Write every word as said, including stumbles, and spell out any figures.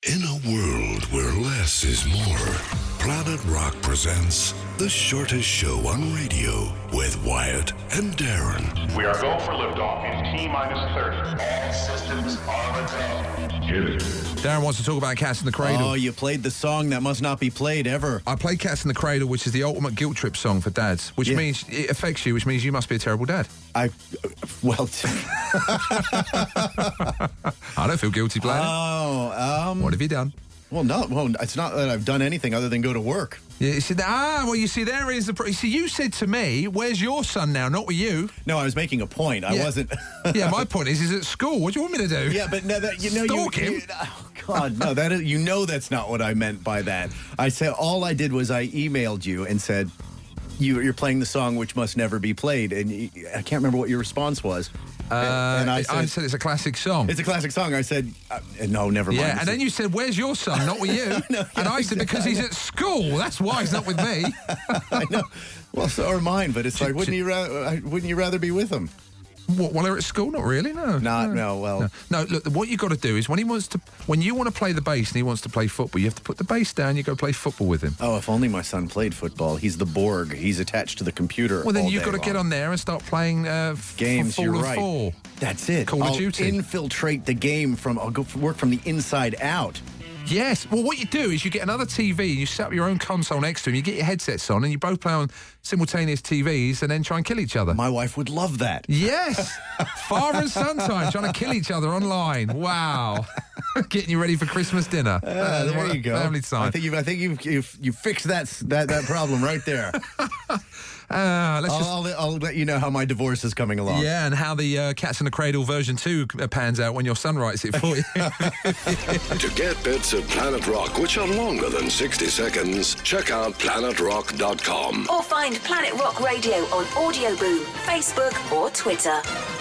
In a world where less is more, Planet Rock presents the shortest show on radio with Wyatt and Darren. We are go for liftoff in T-minus thirty. All systems are go. Hit it. Darren wants to talk about Cats in the Cradle. Oh, you played the song that must not be played ever. I played Cats in the Cradle, which is the ultimate guilt trip song for dads, which Yeah. means it affects you, which means you must be a terrible dad. I, well, I don't feel guilty playing it. oh, um, What have you done? well, no, well, it's not that I've done anything other than go to work. Yeah, you see, ah, well, you see, there is the... Pro- you see, you said to me, where's your son now? Not with you. No, I was making a point. I Yeah. wasn't. Yeah, my point is, he's at school. What do you want me to do? Yeah, but no, that you know, Stalk you, him? you- oh God, no, that is, you know, that's not what I meant by that. I said all I did was I emailed you and said you, you're playing the song which must never be played, and you, I can't remember what your response was. Uh, and I I said, said it's a classic song. it's a classic song. I said, uh, no, never mind. Yeah, and then you said, where's your son? Not with you. No, and I yeah, said, because he's at school. That's why he's not with me. I know. Well, so are mine, but it's like, wouldn't you rather? Wouldn't you rather be with him? What, while they're at school? Not really, no. Not, no. no. Well, No. no, look, what you got to do is when he wants to, when you want to play the bass and he wants to play football, you have to put the bass down, you go play football with him. oh, if only my son played football. He's the Borg. He's attached to the computer. Well, then all you've day got to get long. on there and start playing uh, f- games. Fall You're of right. Four. That's it. Call of I'll Duty. infiltrate the game from. I'll go work from the inside out. Yes. Well, what you do is you get another T V and you set up your own console next to him. You get your headsets on and you both play on simultaneous T Vs and then try and kill each other. My wife would love that. Yes. Father and son time trying to kill each other online. Wow. Getting you ready for Christmas dinner. Uh, there what you a go. Family time. I think you've. I think you've. You've, you've fixed that that that problem right there. Uh, let's I'll, just. I'll, I'll let you know how my divorce is coming along. Yeah, and how the uh, Cats in the Cradle version two uh, pans out when your son writes it for you. To get bits of Planet Rock, which are longer than sixty seconds, check out planet rock dot com. Or find Planet Rock Radio on Audio Boom, Facebook or Twitter.